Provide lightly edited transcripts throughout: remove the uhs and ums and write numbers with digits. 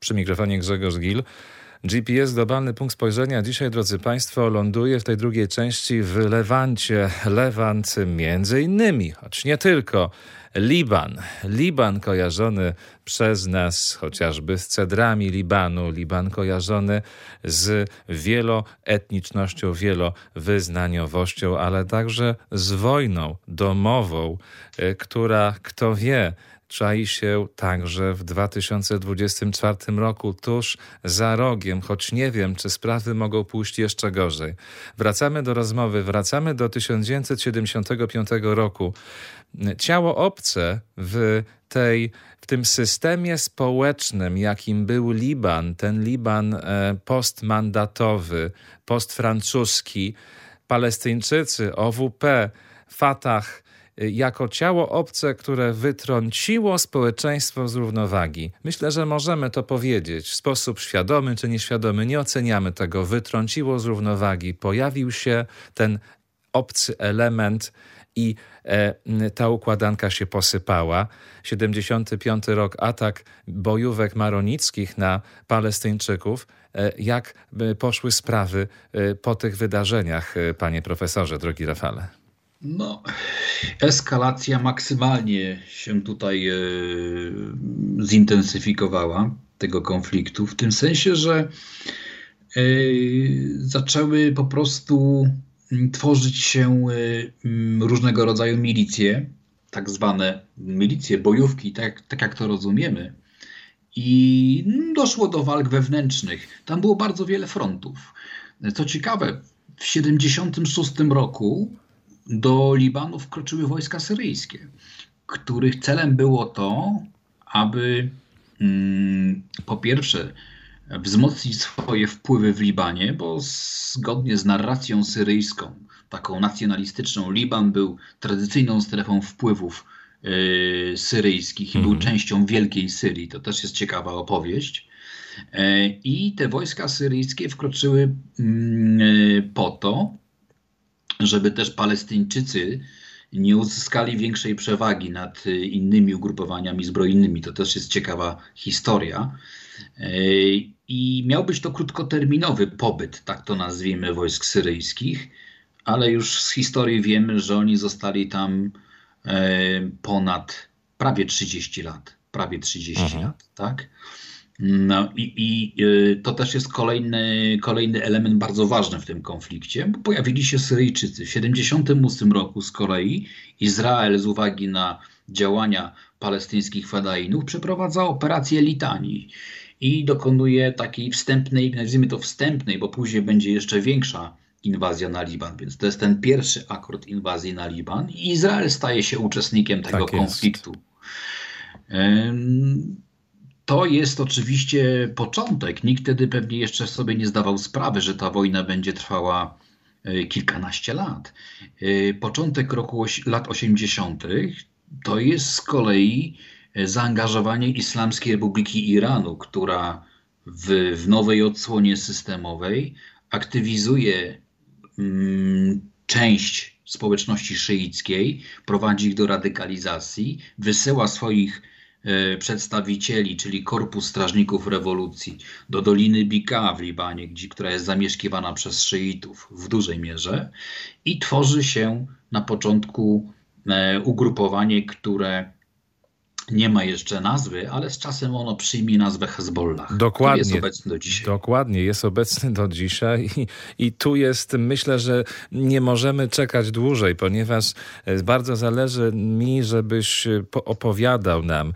Przy mikrofonie Grzegorz Gil. GPS, globalny punkt spojrzenia. Dzisiaj, drodzy Państwo, ląduje w tej drugiej części w Lewancie. Lewant między innymi, choć nie tylko, Liban. Liban kojarzony przez nas chociażby z cedrami Libanu. Liban kojarzony z wieloetnicznością, wielowyznaniowością, ale także z wojną domową, która, kto wie, czai się także w 2024 roku, tuż za rogiem, choć nie wiem, czy sprawy mogą pójść jeszcze gorzej. Wracamy do rozmowy, wracamy do 1975 roku. Ciało obce w tym systemie społecznym, jakim był Liban, ten Liban postmandatowy, postfrancuski, Palestyńczycy, OWP, Fatah, jako ciało obce, które wytrąciło społeczeństwo z równowagi. Myślę, że możemy to powiedzieć w sposób świadomy czy nieświadomy. Nie oceniamy tego. Wytrąciło z równowagi. Pojawił się ten obcy element i ta układanka się posypała. 75 rok, atak bojówek maronickich na Palestyńczyków. Jak poszły sprawy po tych wydarzeniach, panie profesorze, drogi Rafale? Eskalacja maksymalnie się tutaj zintensyfikowała tego konfliktu, w tym sensie, że zaczęły po prostu tworzyć się różnego rodzaju milicje, tak zwane milicje, bojówki, tak jak to rozumiemy. I doszło do walk wewnętrznych. Tam było bardzo wiele frontów. Co ciekawe, w 1976 roku do Libanu wkroczyły wojska syryjskie, których celem było to, aby po pierwsze wzmocnić swoje wpływy w Libanie, bo zgodnie z narracją syryjską, taką nacjonalistyczną, Liban był tradycyjną strefą wpływów syryjskich i był częścią Wielkiej Syrii. To też jest ciekawa opowieść. I te wojska syryjskie wkroczyły po to, żeby też Palestyńczycy nie uzyskali większej przewagi nad innymi ugrupowaniami zbrojnymi. To też jest ciekawa historia. I miał być to krótkoterminowy pobyt, tak to nazwijmy, wojsk syryjskich, ale już z historii wiemy, że oni zostali tam ponad prawie 30 lat. Prawie 30 lat, tak? No i to też jest kolejny element bardzo ważny w tym konflikcie, bo pojawili się Syryjczycy. W 1978 roku z kolei Izrael z uwagi na działania palestyńskich fadainów przeprowadza operację Litanii i dokonuje takiej wstępnej, nazwijmy to wstępnej, bo później będzie jeszcze większa inwazja na Liban, więc to jest ten pierwszy akord inwazji na Liban i Izrael staje się uczestnikiem tego konfliktu. To jest oczywiście początek. Nikt wtedy pewnie jeszcze sobie nie zdawał sprawy, że ta wojna będzie trwała kilkanaście lat. Początek lat 80. to jest z kolei zaangażowanie Islamskiej Republiki Iranu, która w nowej odsłonie systemowej aktywizuje część społeczności szyickiej, prowadzi ich do radykalizacji, wysyła swoich przedstawicieli, czyli Korpus Strażników Rewolucji, do Doliny Bika w Libanie, która jest zamieszkiwana przez szyitów w dużej mierze i tworzy się na początku ugrupowanie, które nie ma jeszcze nazwy, ale z czasem ono przyjmie nazwę Hezbollah. Dokładnie. Jest obecny do dzisiaj. Dokładnie, jest obecny do dzisiaj i tu jest, myślę, że nie możemy czekać dłużej, ponieważ bardzo zależy mi, żebyś opowiadał nam,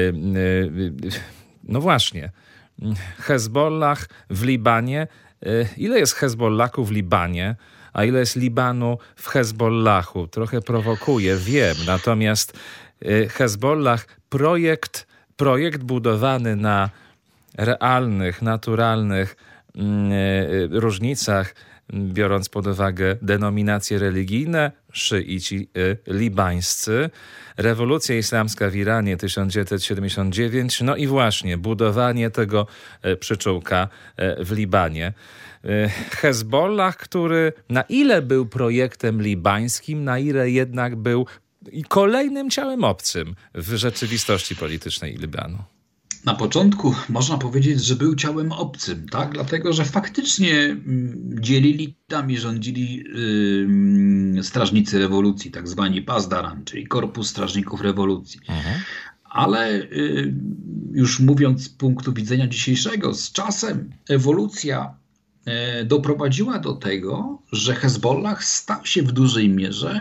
no właśnie, Hezbollah w Libanie. Ile jest Hezbollahu w Libanie, a ile jest Libanu w Hezbollahu? Trochę prowokuje, wiem, natomiast Hezbollah, projekt budowany na realnych, naturalnych różnicach, biorąc pod uwagę denominacje religijne, szyici libańscy, rewolucja islamska w Iranie 1979, no i właśnie budowanie tego przyczółka w Libanie. Hezbollah, który na ile był projektem libańskim, na ile jednak był i kolejnym ciałem obcym w rzeczywistości politycznej Libanu. Na początku można powiedzieć, że był ciałem obcym, tak? Dlatego, że faktycznie dzielili tam i rządzili strażnicy rewolucji, tak zwani Pasdaran, czyli Korpus Strażników Rewolucji. Mhm. Ale już mówiąc z punktu widzenia dzisiejszego, z czasem ewolucja doprowadziła do tego, że Hezbollah stał się w dużej mierze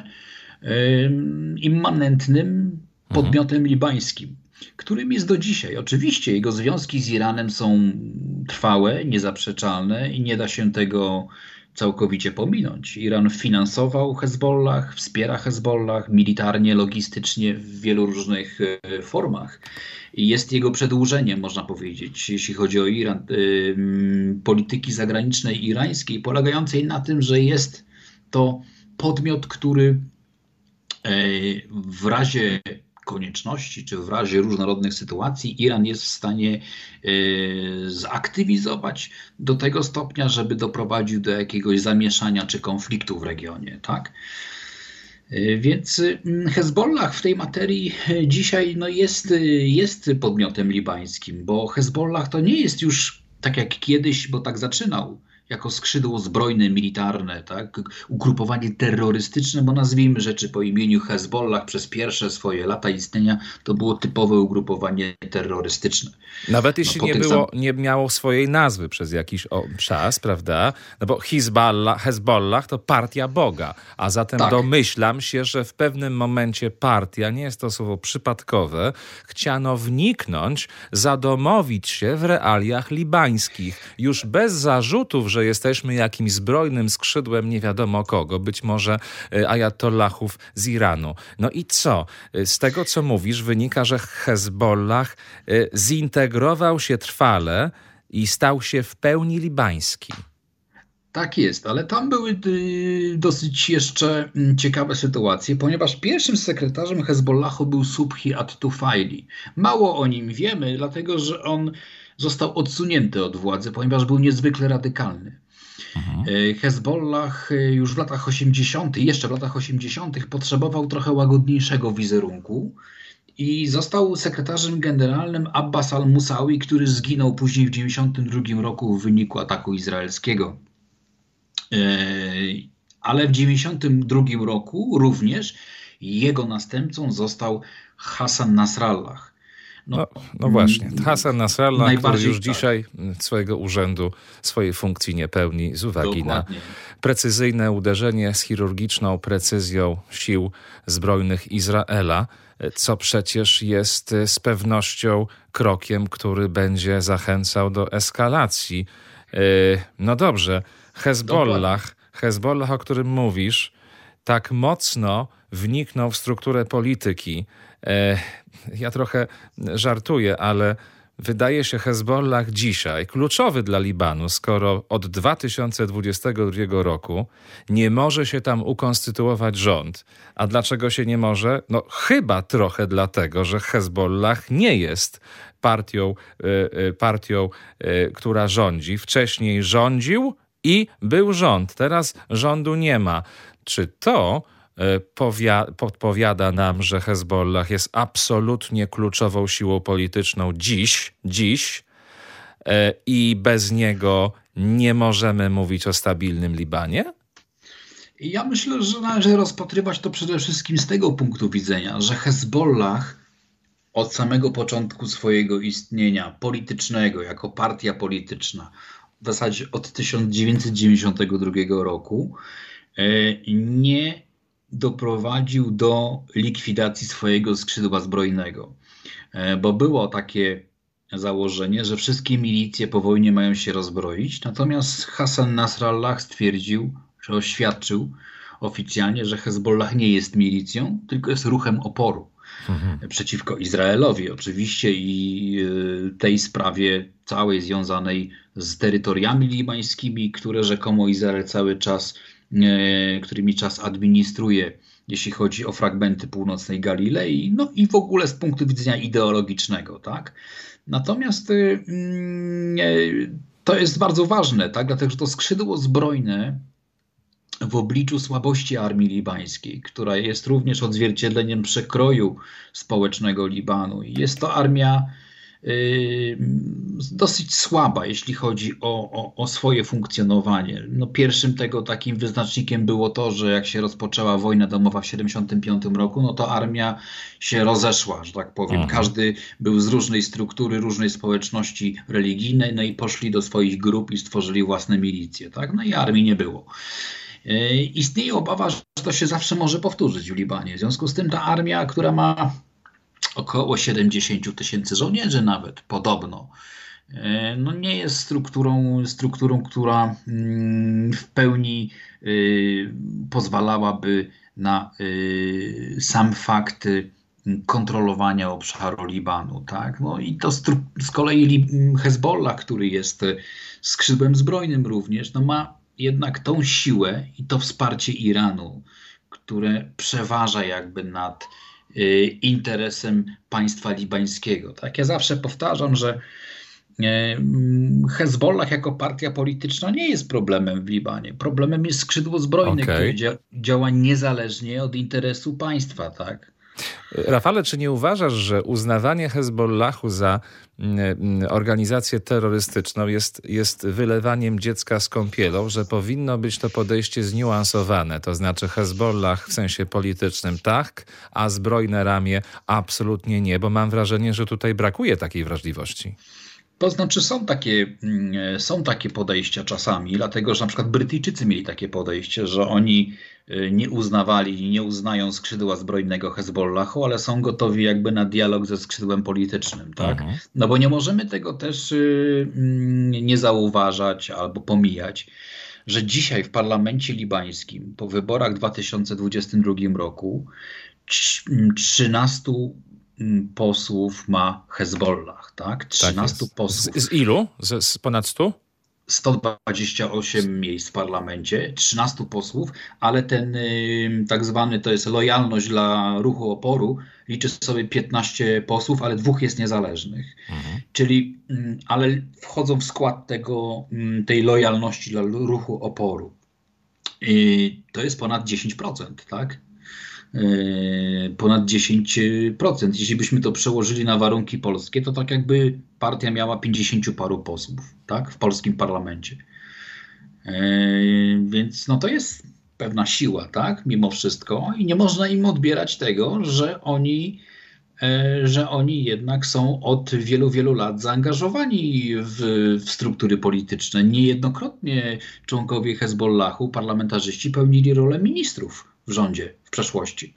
immanentnym podmiotem libańskim, którym jest do dzisiaj. Oczywiście jego związki z Iranem są trwałe, niezaprzeczalne i nie da się tego całkowicie pominąć. Iran finansował Hezbollah, wspiera Hezbollah militarnie, logistycznie w wielu różnych formach. I jest jego przedłużeniem, można powiedzieć, jeśli chodzi o Iran, polityki zagranicznej irańskiej, polegającej na tym, że jest to podmiot, który w razie konieczności, czy w razie różnorodnych sytuacji Iran jest w stanie zaktywizować do tego stopnia, żeby doprowadził do jakiegoś zamieszania czy konfliktu w regionie, tak? Więc Hezbollah w tej materii dzisiaj jest podmiotem libańskim, bo Hezbollah to nie jest już tak jak kiedyś, bo tak zaczynał, jako skrzydło zbrojne, militarne, tak? Ugrupowanie terrorystyczne, bo nazwijmy rzeczy po imieniu. Hezbollah przez pierwsze swoje lata istnienia to było typowe ugrupowanie terrorystyczne. Nawet jeśli nie miało swojej nazwy przez jakiś czas, prawda? No bo Hezbollah to partia Boga, a zatem tak. Domyślam się, że w pewnym momencie partia, nie jest to słowo przypadkowe, chciano wniknąć, zadomowić się w realiach libańskich. Już bez zarzutów, że jesteśmy jakimś zbrojnym skrzydłem nie wiadomo kogo, być może ajatollahów z Iranu. No i co? Z tego, co mówisz, wynika, że Hezbollah zintegrował się trwale i stał się w pełni libański. Tak jest, ale tam były dosyć jeszcze ciekawe sytuacje, ponieważ pierwszym sekretarzem Hezbollahu był Subhi at-Tufaili. Mało o nim wiemy, dlatego że on został odsunięty od władzy, ponieważ był niezwykle radykalny. Hezbollah już w latach 80., jeszcze w latach 80. potrzebował trochę łagodniejszego wizerunku i został sekretarzem generalnym Abbas al-Musawi, który zginął później w 1992 roku w wyniku ataku izraelskiego. Ale w 1992 roku również jego następcą został Hassan Nasrallah. No właśnie, Hassan Nasrallah, który już dzisiaj swojego urzędu, swojej funkcji nie pełni z uwagi na precyzyjne uderzenie z chirurgiczną precyzją sił zbrojnych Izraela, co przecież jest z pewnością krokiem, który będzie zachęcał do eskalacji. No dobrze, Hezbollah, o którym mówisz, tak mocno wniknął w strukturę polityki. Ja trochę żartuję, ale wydaje się Hezbollah dzisiaj kluczowy dla Libanu, skoro od 2022 roku nie może się tam ukonstytuować rząd. A dlaczego się nie może? No chyba trochę dlatego, że Hezbollah nie jest partią, która rządzi. Wcześniej rządził i był rząd. Teraz rządu nie ma. Czy to podpowiada nam, że Hezbollah jest absolutnie kluczową siłą polityczną dziś i bez niego nie możemy mówić o stabilnym Libanie? Ja myślę, że należy rozpatrywać to przede wszystkim z tego punktu widzenia, że Hezbollah od samego początku swojego istnienia politycznego, jako partia polityczna, w zasadzie od 1992 roku, nie doprowadził do likwidacji swojego skrzydła zbrojnego. Bo było takie założenie, że wszystkie milicje po wojnie mają się rozbroić, natomiast Hassan Nasrallah stwierdził, że oświadczył oficjalnie, że Hezbollah nie jest milicją, tylko jest ruchem oporu przeciwko Izraelowi oczywiście i tej sprawie całej związanej z terytoriami libańskimi, które rzekomo Izrael którymi czas administruje, jeśli chodzi o fragmenty północnej Galilei, no i w ogóle z punktu widzenia ideologicznego, tak? Natomiast to jest bardzo ważne, tak? Dlatego, że to skrzydło zbrojne w obliczu słabości armii libańskiej, która jest również odzwierciedleniem przekroju społecznego Libanu. Jest to armia dosyć słaba, jeśli chodzi o swoje funkcjonowanie. No, pierwszym tego takim wyznacznikiem było to, że jak się rozpoczęła wojna domowa w 1975 roku, no to armia się rozeszła, że tak powiem. Każdy był z różnej struktury, różnej społeczności religijnej, no i poszli do swoich grup i stworzyli własne milicje, tak? No i armii nie było. Istnieje obawa, że to się zawsze może powtórzyć w Libanie. W związku z tym ta armia, która ma około 70 tysięcy żołnierzy nawet, podobno, no nie jest strukturą, która w pełni pozwalałaby na sam fakt kontrolowania obszaru Libanu. Tak? No i to z kolei Hezbollah, który jest skrzydłem zbrojnym również, no ma jednak tą siłę i to wsparcie Iranu, które przeważa jakby nad interesem państwa libańskiego. Tak? Ja zawsze powtarzam, że Hezbollah jako partia polityczna nie jest problemem w Libanie. Problemem jest skrzydło zbrojne, które działa niezależnie od interesu państwa. Tak? Rafale, czy nie uważasz, że uznawanie Hezbollahu za organizację terrorystyczną jest wylewaniem dziecka z kąpielą, że powinno być to podejście zniuansowane, to znaczy Hezbollah w sensie politycznym tak, a zbrojne ramię absolutnie nie, bo mam wrażenie, że tutaj brakuje takiej wrażliwości. To znaczy są takie podejścia czasami, dlatego że na przykład Brytyjczycy mieli takie podejście, że oni nie uznawali, nie uznają skrzydła zbrojnego Hezbollahu, ale są gotowi jakby na dialog ze skrzydłem politycznym. Tak? No bo nie możemy tego też nie zauważać albo pomijać, że dzisiaj w parlamencie libańskim po wyborach w 2022 roku 13 posłów ma Hezbollah, tak? 13 tak posłów. Z ilu? Z ponad 100? 128 miejsc w parlamencie, 13 posłów, ale ten tak zwany, to jest lojalność dla ruchu oporu, liczy sobie 15 posłów, ale 2 jest niezależnych. Czyli, ale wchodzą w skład tej lojalności dla ruchu oporu. I to jest ponad 10%, tak? Ponad 10%. Jeśli byśmy to przełożyli na warunki polskie, to tak jakby partia miała 50 paru posłów, tak, w polskim parlamencie. Więc no to jest pewna siła, tak, mimo wszystko, i nie można im odbierać tego, że oni jednak są od wielu, wielu lat zaangażowani w struktury polityczne. Niejednokrotnie członkowie Hezbollahu, parlamentarzyści, pełnili rolę ministrów w rządzie w przeszłości.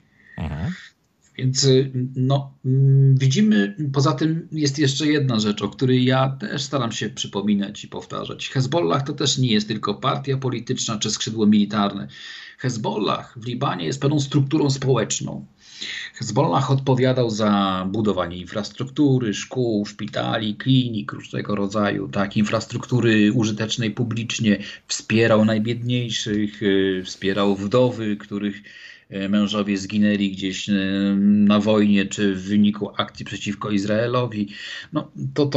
Więc no, widzimy, poza tym jest jeszcze jedna rzecz, o której ja też staram się przypominać i powtarzać. Hezbollah to też nie jest tylko partia polityczna czy skrzydło militarne. Hezbollah w Libanie jest pewną strukturą społeczną. Hezbollah odpowiadał za budowanie infrastruktury, szkół, szpitali, klinik różnego rodzaju, tak, infrastruktury użytecznej publicznie, wspierał najbiedniejszych, wspierał wdowy, których mężowie zginęli gdzieś na wojnie czy w wyniku akcji przeciwko Izraelowi. No,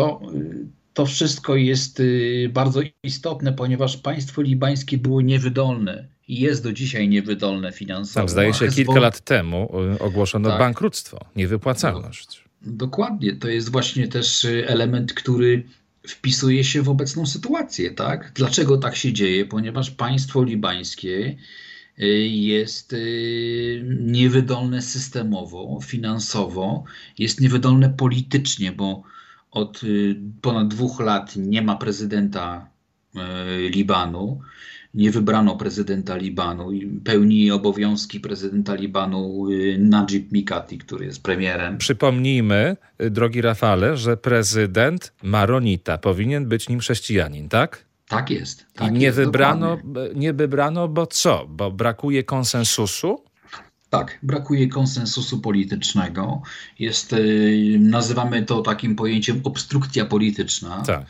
to wszystko jest bardzo istotne, ponieważ państwo libańskie było niewydolne i jest do dzisiaj niewydolne finansowo. Tam zdaje się kilka lat temu ogłoszono bankructwo, niewypłacalność. Dokładnie, to jest właśnie też element, który wpisuje się w obecną sytuację. Tak? Dlaczego tak się dzieje? Ponieważ państwo libańskie jest niewydolne systemowo, finansowo, jest niewydolne politycznie, bo od ponad 2 lat nie ma prezydenta Libanu, nie wybrano prezydenta Libanu i pełni obowiązki prezydenta Libanu Najib Mikati, który jest premierem. Przypomnijmy, drogi Rafale, że prezydent maronita, powinien być nim chrześcijanin, tak? Tak jest. Tak I nie wybrano, bo co? Bo brakuje konsensusu? Tak, brakuje konsensusu politycznego. Nazywamy to takim pojęciem obstrukcja polityczna. Tak.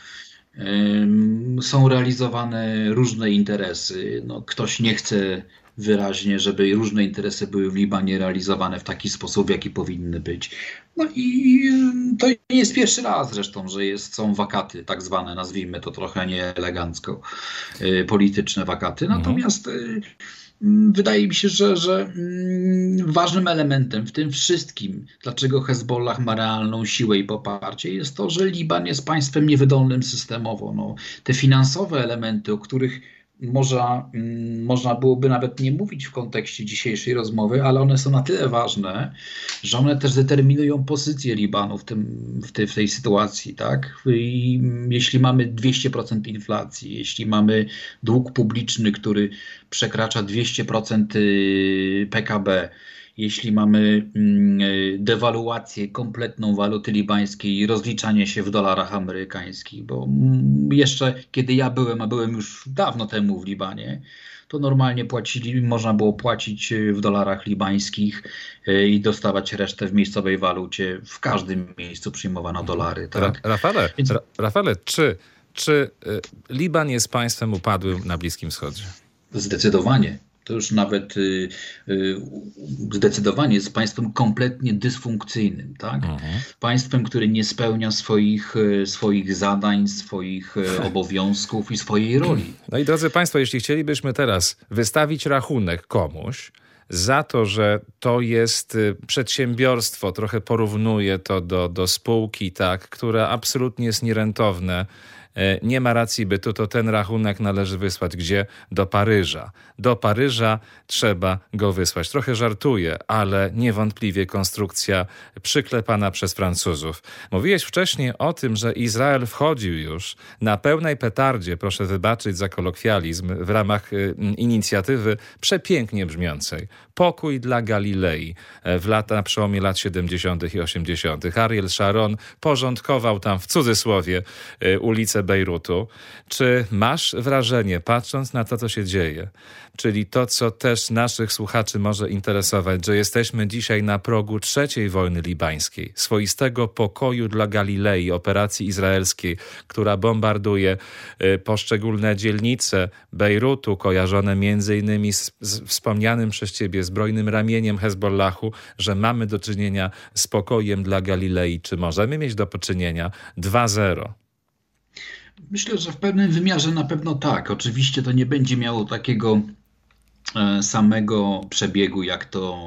Są realizowane różne interesy. No, ktoś nie chce wyraźnie, żeby różne interesy były w Libanie realizowane w taki sposób, w jaki powinny być. No i to nie jest pierwszy raz zresztą, że są wakaty, tak zwane, nazwijmy to trochę nieelegancko, polityczne wakaty. Natomiast wydaje mi się, że ważnym elementem w tym wszystkim, dlaczego Hezbollah ma realną siłę i poparcie, jest to, że Liban jest państwem niewydolnym systemowo. No, te finansowe elementy, o których można byłoby nawet nie mówić w kontekście dzisiejszej rozmowy, ale one są na tyle ważne, że one też determinują pozycję Libanu w tej sytuacji. Tak? I jeśli mamy 200% inflacji, jeśli mamy dług publiczny, który przekracza 200% PKB, jeśli mamy dewaluację kompletną waluty libańskiej i rozliczanie się w dolarach amerykańskich, bo jeszcze kiedy ja byłem, a byłem już dawno temu w Libanie, to normalnie można było płacić w dolarach libańskich i dostawać resztę w miejscowej walucie. W każdym miejscu przyjmowano dolary. Tak? Rafale, czy Liban jest państwem upadłym na Bliskim Wschodzie? Zdecydowanie. To już nawet zdecydowanie jest państwem kompletnie dysfunkcyjnym. Tak? Państwem, które nie spełnia swoich zadań, swoich obowiązków i swojej roli. No i drodzy Państwo, jeśli chcielibyśmy teraz wystawić rachunek komuś za to, że to jest przedsiębiorstwo, trochę porównuję to do spółki, tak, które absolutnie jest nierentowne, nie ma racji bytu, to ten rachunek należy wysłać gdzie? Do Paryża. Do Paryża trzeba go wysłać. Trochę żartuję, ale niewątpliwie konstrukcja przyklepana przez Francuzów. Mówiłeś wcześniej o tym, że Izrael wchodził już na pełnej petardzie, proszę wybaczyć za kolokwializm, w ramach inicjatywy przepięknie brzmiącej. Pokój dla Galilei na przełomie lat 70. i 80. Ariel Sharon porządkował tam w cudzysłowie ulicę Bejrutu. Czy masz wrażenie, patrząc na to, co się dzieje, czyli to, co też naszych słuchaczy może interesować, że jesteśmy dzisiaj na progu trzeciej wojny libańskiej, swoistego pokoju dla Galilei, operacji izraelskiej, która bombarduje poszczególne dzielnice Bejrutu, kojarzone między innymi z wspomnianym przez ciebie zbrojnym ramieniem Hezbollahu, że mamy do czynienia z pokojem dla Galilei. Czy możemy mieć do czynienia 2-0? Myślę, że w pewnym wymiarze na pewno tak. Oczywiście to nie będzie miało takiego samego przebiegu, jak to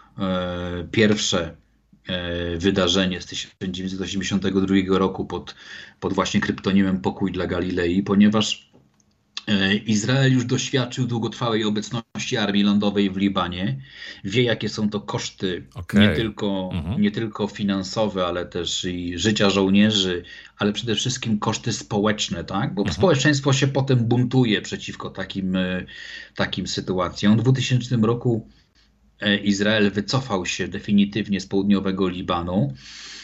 pierwsze wydarzenie z 1982 roku pod właśnie kryptonimem Pokój dla Galilei, ponieważ Izrael już doświadczył długotrwałej obecności armii lądowej w Libanie. Wie, jakie są to koszty, nie tylko finansowe, ale też i życia żołnierzy, ale przede wszystkim koszty społeczne, tak? Bo społeczeństwo się potem buntuje przeciwko takim sytuacjom. W 2000 roku Izrael wycofał się definitywnie z południowego Libanu.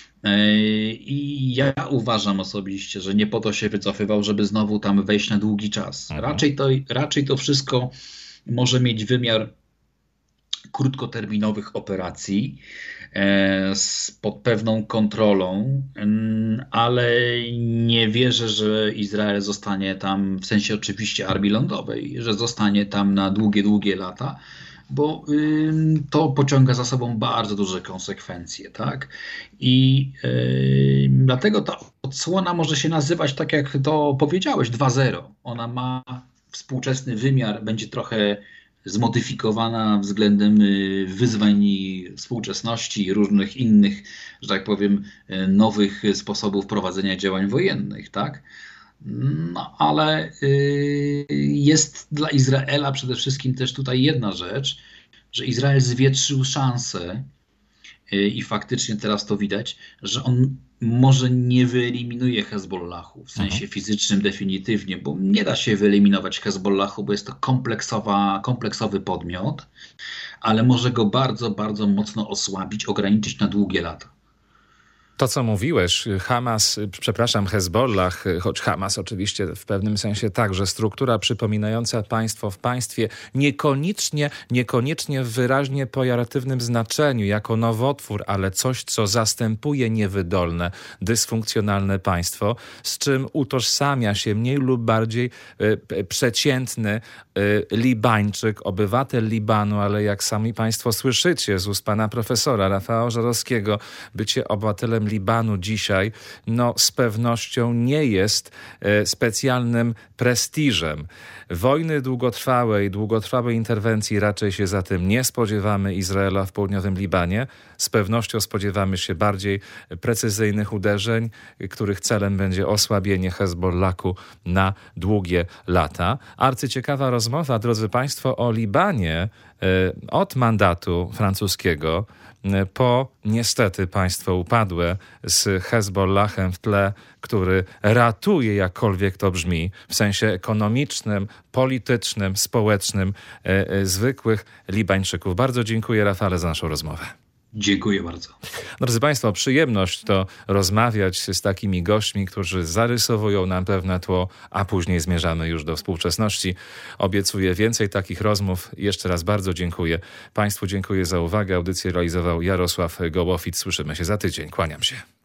I ja uważam osobiście, że nie po to się wycofywał, żeby znowu tam wejść na długi czas. Raczej to wszystko może mieć wymiar krótkoterminowych operacji pod pewną kontrolą, ale nie wierzę, że Izrael zostanie tam, w sensie oczywiście armii lądowej, że zostanie tam na długie lata, bo to pociąga za sobą bardzo duże konsekwencje, tak? I dlatego ta odsłona może się nazywać, tak jak to powiedziałeś, 2-0. Ona ma współczesny wymiar, będzie trochę zmodyfikowana względem wyzwań współczesności i różnych innych, że tak powiem, nowych sposobów prowadzenia działań wojennych, tak? No, ale jest dla Izraela przede wszystkim też tutaj jedna rzecz, że Izrael zwietrzył szansę i faktycznie teraz to widać, że on może nie wyeliminuje Hezbollahu w sensie fizycznym definitywnie, bo nie da się wyeliminować Hezbollahu, bo jest to kompleksowy podmiot, ale może go bardzo, bardzo mocno osłabić, ograniczyć na długie lata. To, co mówiłeś, Hezbollah, choć Hamas oczywiście w pewnym sensie także struktura przypominająca państwo w państwie, niekoniecznie w wyraźnie pejoratywnym znaczeniu, jako nowotwór, ale coś, co zastępuje niewydolne, dysfunkcjonalne państwo, z czym utożsamia się mniej lub bardziej przeciętny Libańczyk, obywatel Libanu, ale jak sami państwo słyszycie z ust pana profesora Rafała Żarowskiego, bycie obywatelem Libanu dzisiaj z pewnością nie jest specjalnym prestiżem. Wojny długotrwałej interwencji raczej się zatem nie spodziewamy Izraela w południowym Libanie. Z pewnością spodziewamy się bardziej precyzyjnych uderzeń, których celem będzie osłabienie Hezbollahu na długie lata. Arcyciekawa rozmowa, drodzy Państwo, o Libanie od mandatu francuskiego po niestety państwo upadłe z Hezbollahem w tle, który ratuje, jakkolwiek to brzmi, w sensie ekonomicznym, politycznym, społecznym, zwykłych Libańczyków. Bardzo dziękuję, Rafale, za naszą rozmowę. Dziękuję bardzo. Drodzy Państwo, przyjemność to rozmawiać z takimi gośćmi, którzy zarysowują nam pewne tło, a później zmierzamy już do współczesności. Obiecuję więcej takich rozmów. Jeszcze raz bardzo dziękuję. Państwu dziękuję za uwagę. Audycję realizował Jarosław Gołowic. Słyszymy się za tydzień. Kłaniam się.